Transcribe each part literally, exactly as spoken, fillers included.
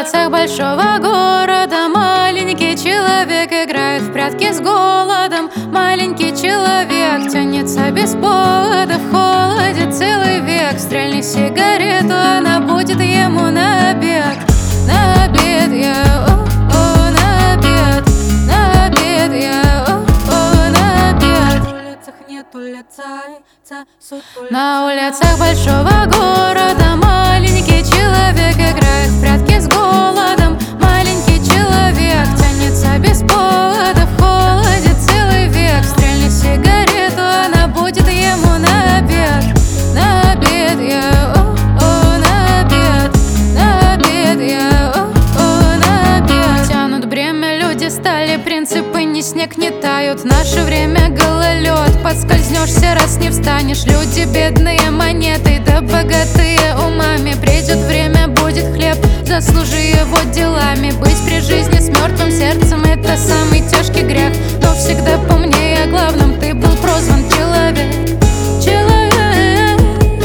улицах большого города маленький человек играет в прятки с голодом. Маленький человек тянется без повода в холоде целый век. Стрельни сигарету, она будет ему на обед. На обед я, о-о, на обед. На обед я, о-о, на обед. На улицах нету лица, на улицах большого города маленький человек играет в прятки с голодом. Маленький человек тянется без повода в холоде целый век. Стрельни сигарету, она будет ему на обед. На обед я, о-о, на обед. На обед я, о-о, на обед. Тянут бремя люди, стали принципы, ни снег не тают. Наше время гололед, подскользнешься, раз не встанешь. Люди бедные монеты, да богатые умами. Придет время, будет хлеб, заслужи его делами. Быть при жизни с мертвым сердцем — это самый тяжкий грех. Но всегда помни о главном, ты был прозван человек. Человек,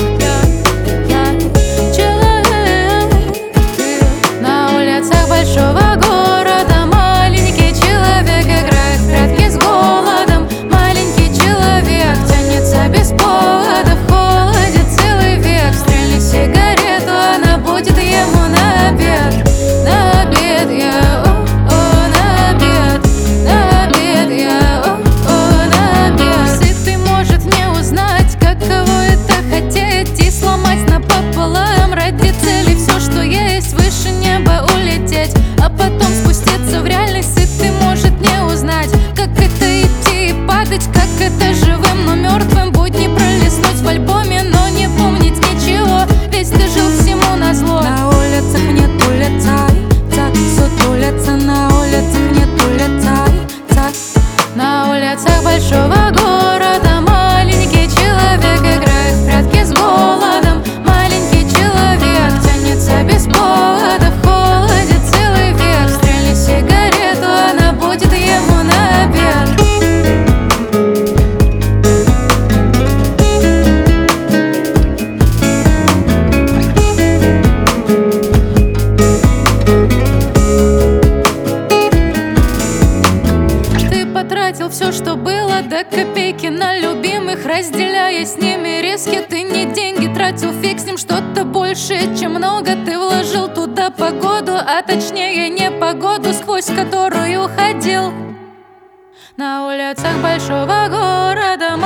я, я, человек. На улицах большого города маленький человек играет в прятки с голодом. Маленький человек тянется без повода в холоде целый век. Стрельни сигарету, она будет ему на обед. На обед я, о-о, на обед. На обед я, о-о, на обед. Сытый может не узнать, каково это хотеть и сломать напополам ради цели все, что есть, выше неба улететь, а потом спуститься в реальность. Сытый может не узнать, как это идти и падать, как это живым, но мертвым будни пролистнуть в альбоме, но не помнить ничего, ведь ты жил всему назло. На улицах нету лица, сутулятся, на улицах нету лица. На улицах большого города маленький человек играет в прятки с голодом. Маленький человек тянется без повода в холоде целый век. Стрельни сигарету, она будет ему на обед. Ты потратил все, что было, до копейки на любимых, разделяя с ними риски. Ты не деньги тратил, фиг с ним, что-то большее, чем много. Ты вложил туда погоду, а точнее непогоду, сквозь которую ходил. На улицах большого города